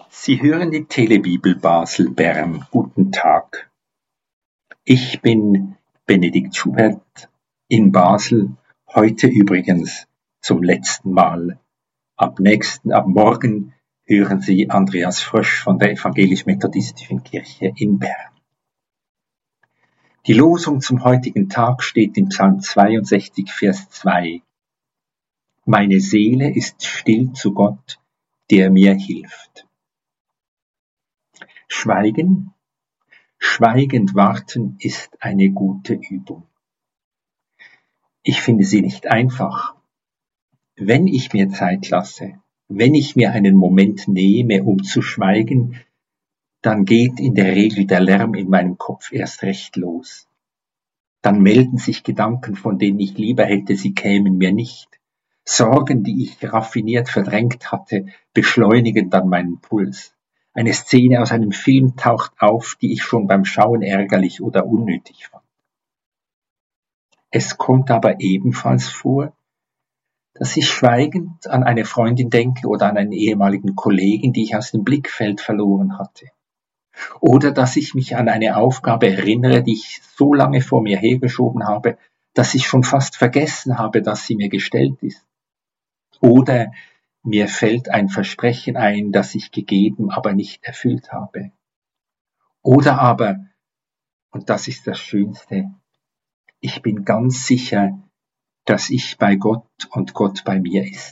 Sie hören die Telebibel Basel Bern. Guten Tag. Ich bin Benedikt Schubert in Basel, heute übrigens zum letzten Mal. Ab morgen hören Sie Andreas Frösch von der Evangelisch-Methodistischen Kirche in Bern. Die Losung zum heutigen Tag steht in Psalm 62, Vers 2. Meine Seele ist still zu Gott, der mir hilft. Schweigen, schweigend warten ist eine gute Übung. Ich finde sie nicht einfach. Wenn ich mir Zeit lasse, wenn ich mir einen Moment nehme, um zu schweigen, dann geht in der Regel der Lärm in meinem Kopf erst recht los. Dann melden sich Gedanken, von denen ich lieber hätte, sie kämen mir nicht. Sorgen, die ich raffiniert verdrängt hatte, beschleunigen dann meinen Puls. Eine Szene aus einem Film taucht auf, die ich schon beim Schauen ärgerlich oder unnötig fand. Es kommt aber ebenfalls vor, dass ich schweigend an eine Freundin denke oder an einen ehemaligen Kollegen, die ich aus dem Blickfeld verloren hatte. Oder dass ich mich an eine Aufgabe erinnere, die ich so lange vor mir hergeschoben habe, dass ich schon fast vergessen habe, dass sie mir gestellt ist. Oder mir fällt ein Versprechen ein, das ich gegeben, aber nicht erfüllt habe. Oder aber, und das ist das Schönste, ich bin ganz sicher, dass ich bei Gott und Gott bei mir ist.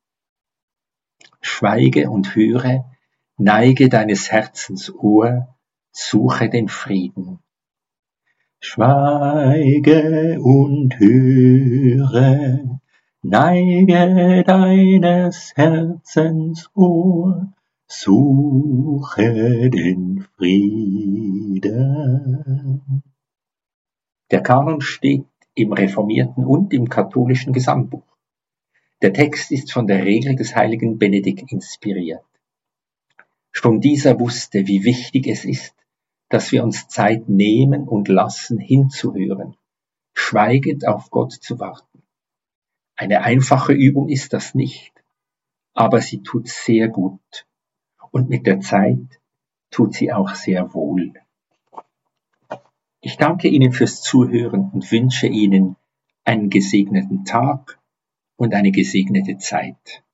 Schweige und höre, neige deines Herzens Ohr, suche den Frieden. Schweige und höre, neige deines Herzens Ohr, suche den Frieden. Der Kanon steht im reformierten und im katholischen Gesangbuch. Der Text ist von der Regel des heiligen Benedikt inspiriert. Schon dieser wusste, wie wichtig es ist, dass wir uns Zeit nehmen und lassen, hinzuhören, schweigend auf Gott zu warten. Eine einfache Übung ist das nicht, aber sie tut sehr gut. Und mit der Zeit tut sie auch sehr wohl. Ich danke Ihnen fürs Zuhören und wünsche Ihnen einen gesegneten Tag und eine gesegnete Zeit.